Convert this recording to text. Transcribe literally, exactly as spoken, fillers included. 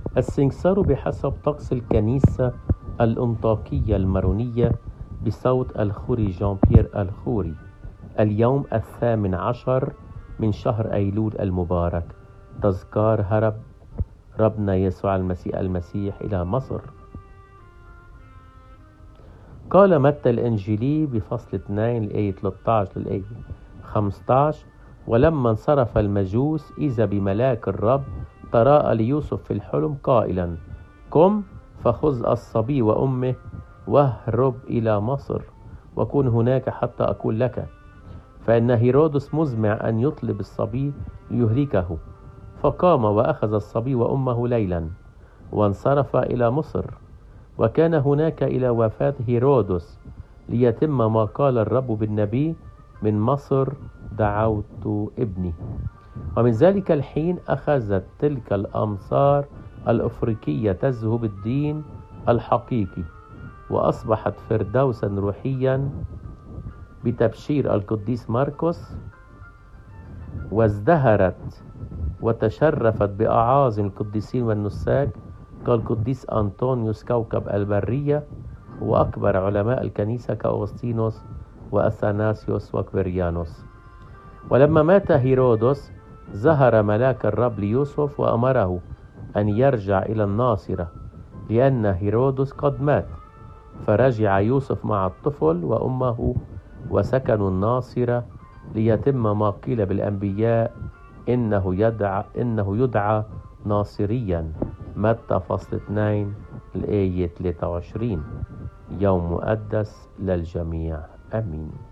السنكسار بحسب طقس الكنيسة الأنطاكية المارونية بصوت الخوري جان بيير الخوري. اليوم الثامن عشر من شهر أيلول المبارك، تذكار هرب ربنا يسوع المسيح المسيح إلى مصر. قال متى الإنجيلي بفصل اثنين الآية ثلاثة عشر للآية خمسة عشر: ولما انصرف المجوس إذا بملاك الرب تراءى ليوسف في الحلم قائلا: قم فخذ الصبي وأمه واهرب إلى مصر وكن هناك حتى أقول لك، فإن هيرودس مزمع أن يطلب الصبي ليهلكه. فقام وأخذ الصبي وأمه ليلا وانصرف إلى مصر، وكان هناك إلى وفاة هيرودس ليتم ما قال الرب بالنبي: من مصر دعوت ابني. ومن ذلك الحين أخذت تلك الأمصار الأفريقية تذهب الدين الحقيقي، وأصبحت فردوسا روحيا بتبشير القديس مرقس، وازدهرت وتشرفت بأعاظم القديسين والنساك كالقديس أنطونيوس كوكب البرية، وأكبر علماء الكنيسة كأغسطينوس وأثناسيوس وكبريانوس. ولما مات هيرودس ظهر ملاك الرب ليوسف وأمره أن يرجع إلى الناصرة لأن هيرودس قد مات، فرجع يوسف مع الطفل وأمه وسكنوا الناصرة ليتم ما قيل بالأنبياء: إنه يدعى إنه يدعى ناصريا. متى فصل اثنين الآية ثلاثة وعشرين. يوم مقدس للجميع. آمين.